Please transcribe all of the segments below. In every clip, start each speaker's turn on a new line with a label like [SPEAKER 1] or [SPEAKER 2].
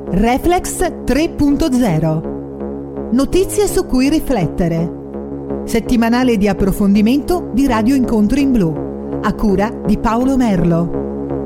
[SPEAKER 1] Reflex 3.0. Notizie su cui riflettere. Settimanale di approfondimento di Radio Incontro in Blu, a cura di Paolo Merlo.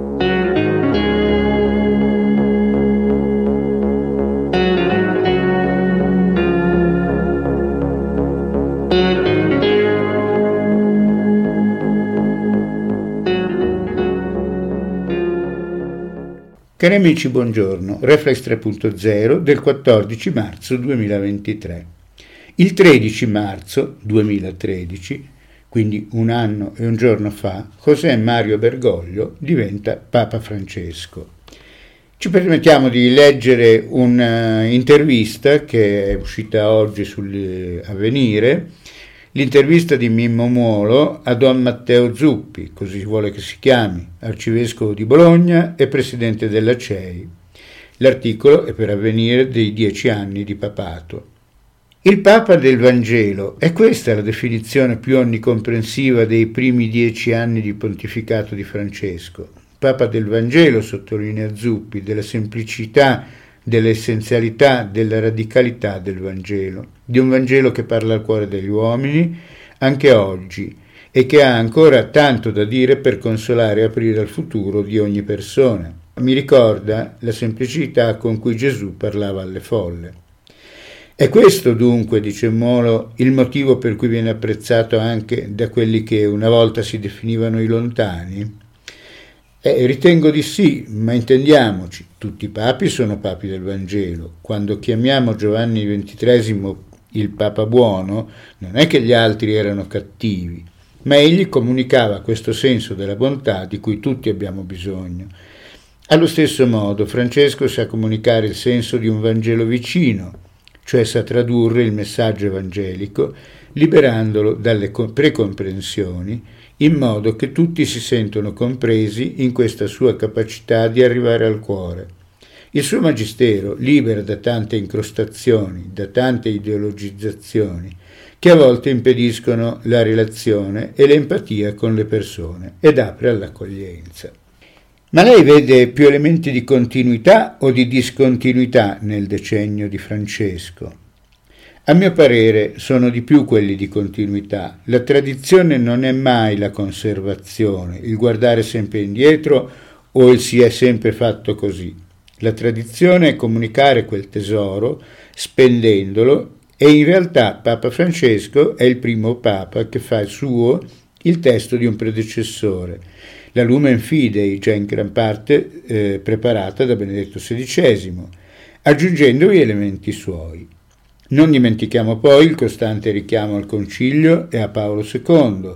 [SPEAKER 2] Cari amici, buongiorno. Reflex 3.0 del 14 marzo 2023. Il 13 marzo 2013, quindi un anno e un giorno fa, José Mario Bergoglio diventa Papa Francesco. Ci permettiamo di leggere un'intervista che è uscita oggi sull'Avvenire, l'intervista di Mimmo Muolo a Don Matteo Zuppi, così si vuole che si chiami, arcivescovo di Bologna e presidente della CEI. L'articolo è per Avvenire dei 10 anni di papato. Il Papa del Vangelo, è questa la definizione più onnicomprensiva dei primi 10 anni di pontificato di Francesco. Papa del Vangelo, sottolinea Zuppi, della semplicità, dell'essenzialità, della radicalità del Vangelo, di un Vangelo che parla al cuore degli uomini anche oggi e che ha ancora tanto da dire per consolare e aprire al futuro di ogni persona. Mi ricorda la semplicità con cui Gesù parlava alle folle. È questo dunque, dice Molo, il motivo per cui viene apprezzato anche da quelli che una volta si definivano i lontani? Ritengo di sì, ma intendiamoci, tutti i papi sono papi del Vangelo. Quando chiamiamo Giovanni XXIII il Papa buono, non è che gli altri erano cattivi, ma egli comunicava questo senso della bontà di cui tutti abbiamo bisogno. Allo stesso modo, Francesco sa comunicare il senso di un Vangelo vicino, cioè sa tradurre il messaggio evangelico, liberandolo dalle precomprensioni, in modo che tutti si sentono compresi in questa sua capacità di arrivare al cuore. Il suo magistero libera da tante incrostazioni, da tante ideologizzazioni, che a volte impediscono la relazione e l'empatia con le persone ed apre all'accoglienza. Ma lei vede più elementi di continuità o di discontinuità nel decennio di Francesco? A mio parere sono di più quelli di continuità. La tradizione non è mai la conservazione, il guardare sempre indietro o il si è sempre fatto così. La tradizione è comunicare quel tesoro spendendolo e in realtà Papa Francesco è il primo Papa che fa suo il testo di un predecessore, la Lumen Fidei, già in gran parte preparata da Benedetto XVI, aggiungendovi elementi suoi. Non dimentichiamo poi il costante richiamo al Concilio e a Paolo VI,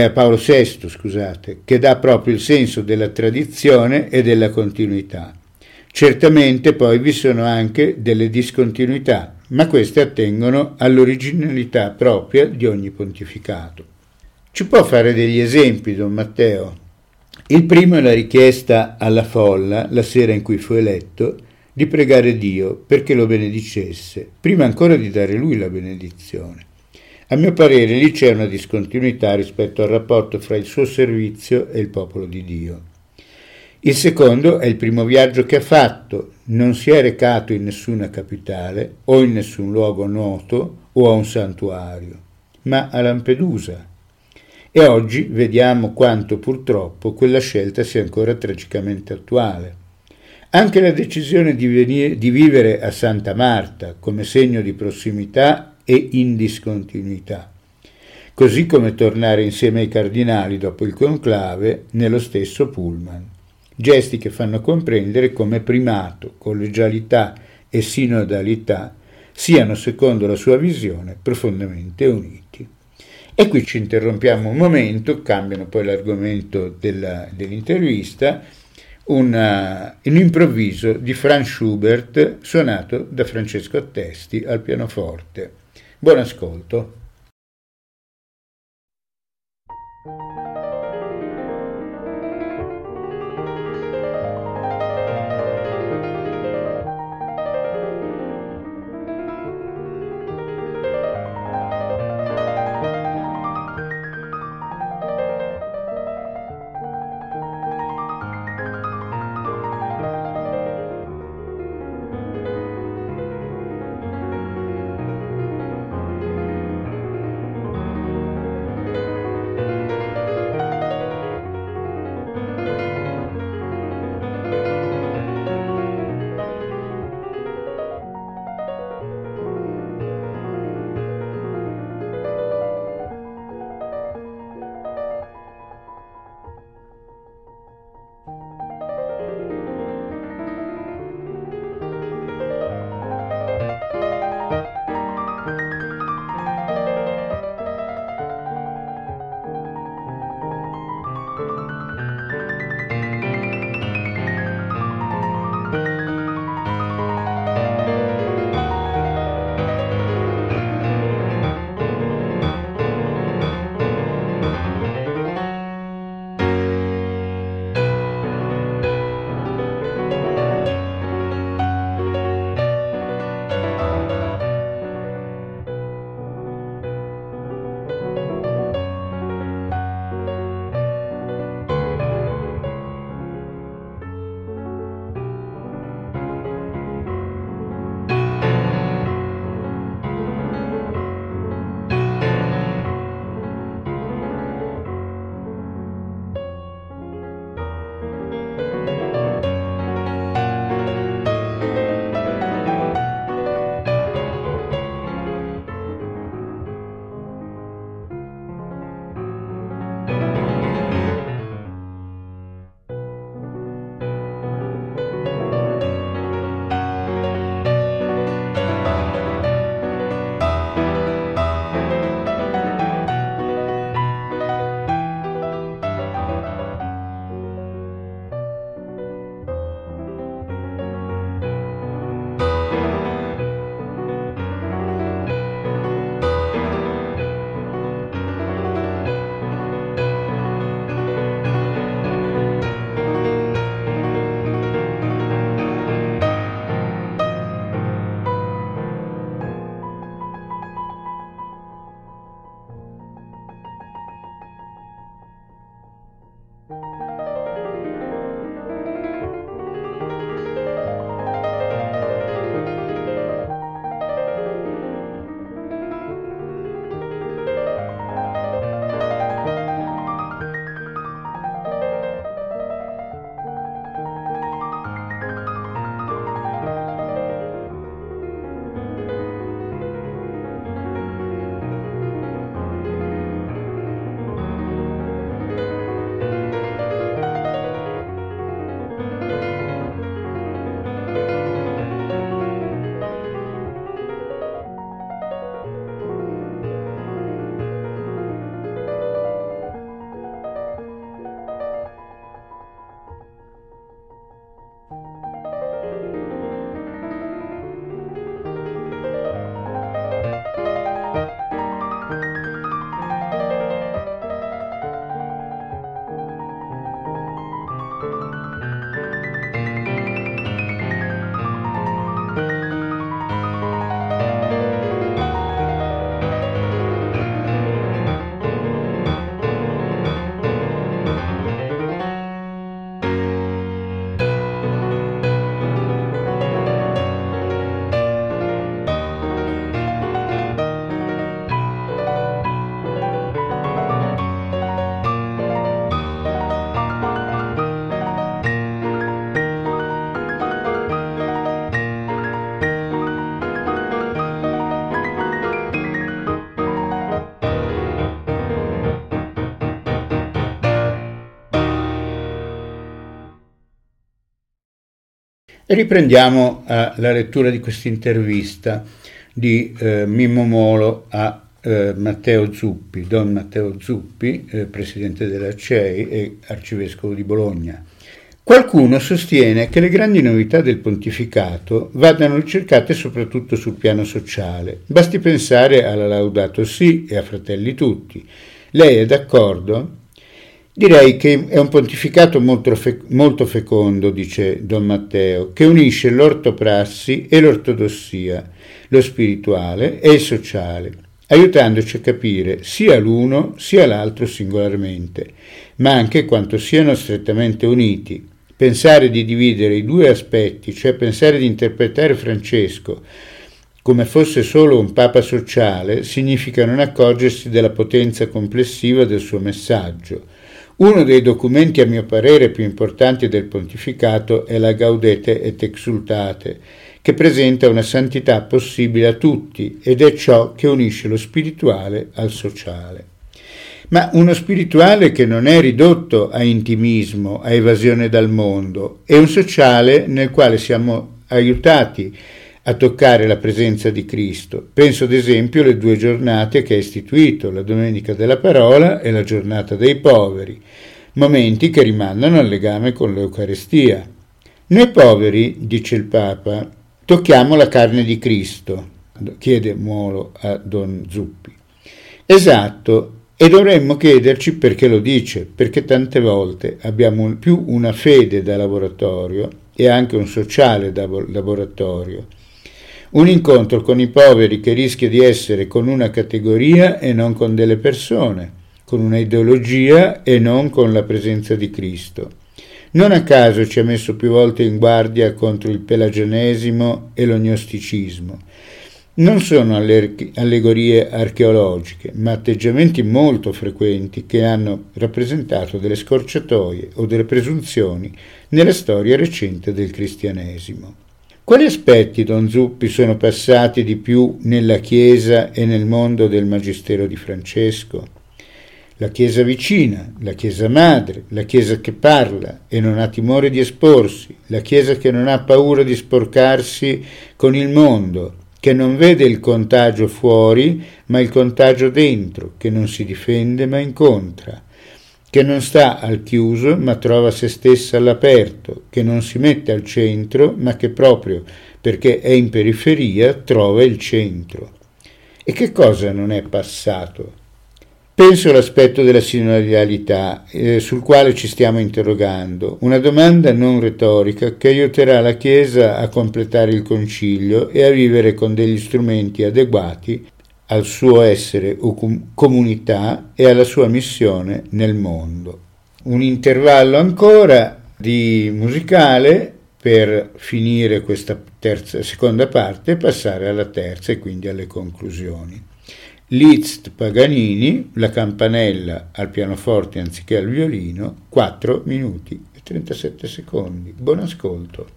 [SPEAKER 2] che dà proprio il senso della tradizione e della continuità. Certamente poi vi sono anche delle discontinuità, ma queste attengono all'originalità propria di ogni pontificato. Ci può fare degli esempi, Don Matteo? Il primo è la richiesta alla folla, la sera in cui fu eletto, di pregare Dio perché lo benedicesse, prima ancora di dare lui la benedizione. A mio parere lì c'è una discontinuità rispetto al rapporto fra il suo servizio e il popolo di Dio. Il secondo è il primo viaggio che ha fatto, non si è recato in nessuna capitale o in nessun luogo noto o a un santuario, ma a Lampedusa. E oggi vediamo quanto purtroppo quella scelta sia ancora tragicamente attuale. Anche la decisione di vivere a Santa Marta come segno di prossimità e in discontinuità, così come tornare insieme ai cardinali dopo il conclave nello stesso pullman. Gesti che fanno comprendere come primato, collegialità e sinodalità siano, secondo la sua visione, profondamente uniti. E qui ci interrompiamo un momento, cambiano poi l'argomento dell'intervista, un improvviso di Franz Schubert suonato da Francesco Attesti al pianoforte. Buon ascolto. E riprendiamo la lettura di questa intervista di Mimmo Molo a Matteo Zuppi, Don Matteo Zuppi, presidente della CEI e arcivescovo di Bologna. Qualcuno sostiene che le grandi novità del pontificato vadano ricercate soprattutto sul piano sociale. Basti pensare alla Laudato Si e a Fratelli Tutti. Lei è d'accordo? Direi che è un pontificato molto fecondo, dice Don Matteo, che unisce l'ortoprassi e l'ortodossia, lo spirituale e il sociale, aiutandoci a capire sia l'uno sia l'altro singolarmente, ma anche quanto siano strettamente uniti. Pensare di dividere i due aspetti, cioè pensare di interpretare Francesco come fosse solo un papa sociale, significa non accorgersi della potenza complessiva del suo messaggio. Uno dei documenti a mio parere più importanti del pontificato è la Gaudete et Exsultate, che presenta una santità possibile a tutti ed è ciò che unisce lo spirituale al sociale. Ma uno spirituale che non è ridotto a intimismo, a evasione dal mondo, è un sociale nel quale siamo aiutati a toccare la presenza di Cristo. Penso ad esempio alle 2 giornate che ha istituito, la Domenica della Parola e la Giornata dei Poveri, momenti che rimandano al legame con l'Eucarestia. Noi poveri, dice il Papa, tocchiamo la carne di Cristo, chiede Molo a Don Zuppi. Esatto, e dovremmo chiederci perché lo dice, perché tante volte abbiamo più una fede da laboratorio e anche un sociale da laboratorio. Un incontro con i poveri che rischia di essere con una categoria e non con delle persone, con una ideologia e non con la presenza di Cristo. Non a caso ci ha messo più volte in guardia contro il pelagianesimo e l'ognosticismo. Non sono allegorie archeologiche, ma atteggiamenti molto frequenti che hanno rappresentato delle scorciatoie o delle presunzioni nella storia recente del cristianesimo. Quali aspetti, Don Zuppi, sono passati di più nella Chiesa e nel mondo del Magistero di Francesco? La Chiesa vicina, la Chiesa madre, la Chiesa che parla e non ha timore di esporsi, la Chiesa che non ha paura di sporcarsi con il mondo, che non vede il contagio fuori ma il contagio dentro, che non si difende ma incontra, che non sta al chiuso ma trova se stessa all'aperto, che non si mette al centro ma che proprio perché è in periferia trova il centro. E che cosa non è passato? Penso all'aspetto della sinodalità, sul quale ci stiamo interrogando, una domanda non retorica che aiuterà la Chiesa a completare il concilio e a vivere con degli strumenti adeguati al suo essere comunità e alla sua missione nel mondo. Un intervallo ancora di musicale per finire questa seconda parte e passare alla terza e quindi alle conclusioni. Liszt Paganini, la campanella al pianoforte anziché al violino, 4 minuti e 37 secondi. Buon ascolto.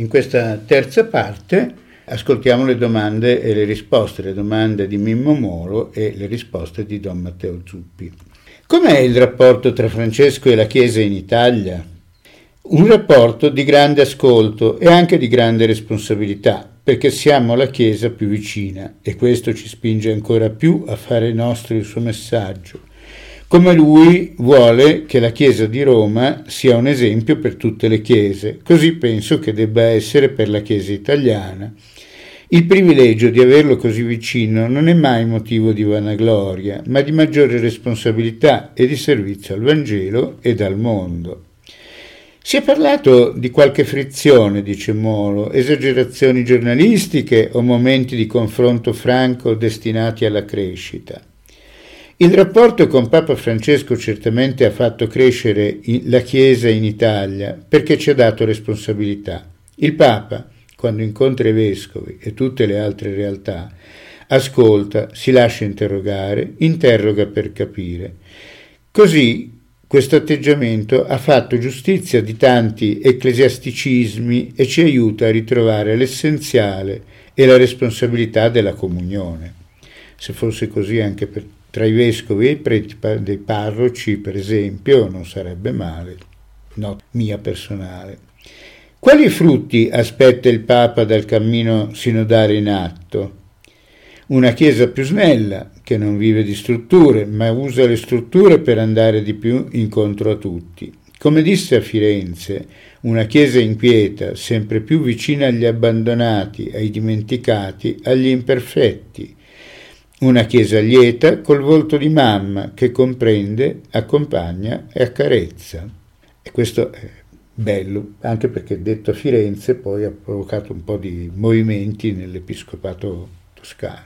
[SPEAKER 2] In questa terza parte ascoltiamo le domande e le domande di Mimmo Molo e le risposte di Don Matteo Zuppi. Com'è il rapporto tra Francesco e la Chiesa in Italia? Un rapporto di grande ascolto e anche di grande responsabilità, perché siamo la Chiesa più vicina e questo ci spinge ancora più a fare nostro il suo messaggio. Come lui vuole che la Chiesa di Roma sia un esempio per tutte le chiese, così penso che debba essere per la Chiesa italiana. Il privilegio di averlo così vicino non è mai motivo di vanagloria, ma di maggiore responsabilità e di servizio al Vangelo e al mondo. Si è parlato di qualche frizione, dice Molo, esagerazioni giornalistiche o momenti di confronto franco destinati alla crescita. Il rapporto con Papa Francesco certamente ha fatto crescere la Chiesa in Italia perché ci ha dato responsabilità. Il Papa, quando incontra i vescovi e tutte le altre realtà, ascolta, si lascia interrogare, interroga per capire. Così questo atteggiamento ha fatto giustizia di tanti ecclesiasticismi e ci aiuta a ritrovare l'essenziale e la responsabilità della comunione. Se fosse così anche tra i vescovi e i preti dei parroci, per esempio, non sarebbe male, no, mia personale. Quali frutti aspetta il Papa dal cammino sinodale in atto? Una Chiesa più snella, che non vive di strutture, ma usa le strutture per andare di più incontro a tutti. Come disse a Firenze, una Chiesa inquieta, sempre più vicina agli abbandonati, ai dimenticati, agli imperfetti. Una Chiesa lieta col volto di mamma che comprende, accompagna e accarezza. E questo è bello, anche perché detto a Firenze poi ha provocato un po' di movimenti nell'episcopato toscano.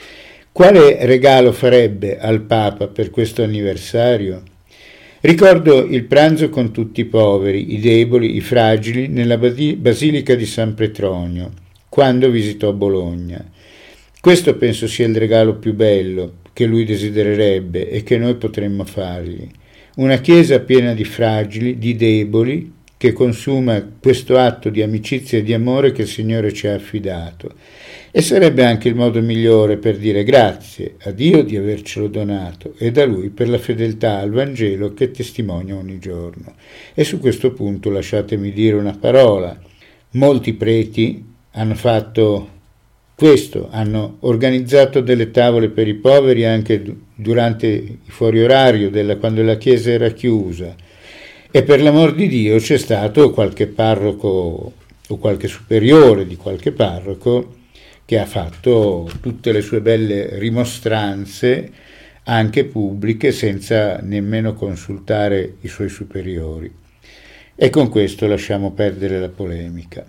[SPEAKER 2] Quale regalo farebbe al Papa per questo anniversario? Ricordo il pranzo con tutti i poveri, i deboli, i fragili nella Basilica di San Petronio, quando visitò Bologna. Questo penso sia il regalo più bello che lui desidererebbe e che noi potremmo fargli. Una Chiesa piena di fragili, di deboli, che consuma questo atto di amicizia e di amore che il Signore ci ha affidato. E sarebbe anche il modo migliore per dire grazie a Dio di avercelo donato e da Lui per la fedeltà al Vangelo che testimonia ogni giorno. E su questo punto lasciatemi dire una parola. Molti preti hanno fatto questo, hanno organizzato delle tavole per i poveri anche durante i fuori orario, quando la chiesa era chiusa. E per l'amor di Dio c'è stato qualche parroco o qualche superiore di qualche parroco che ha fatto tutte le sue belle rimostranze, anche pubbliche, senza nemmeno consultare i suoi superiori. E con questo lasciamo perdere la polemica.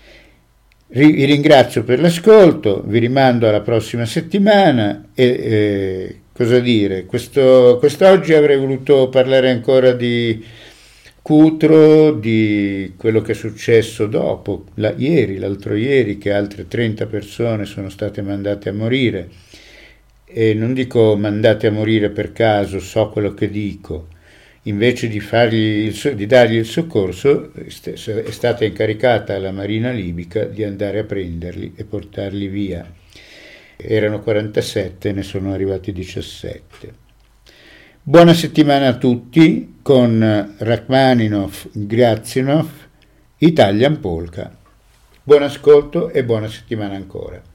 [SPEAKER 2] Vi ringrazio per l'ascolto, vi rimando alla prossima settimana e cosa dire, quest'oggi avrei voluto parlare ancora di Cutro, di quello che è successo dopo, l'altro ieri, che altre 30 persone sono state mandate a morire, e non dico mandate a morire per caso, so quello che dico. Invece di dargli il soccorso è stata incaricata la Marina libica di andare a prenderli e portarli via. Erano 47, ne sono arrivati 17. Buona settimana a tutti con Rachmaninov, Grazianov, Italian Polka. Buon ascolto e buona settimana ancora.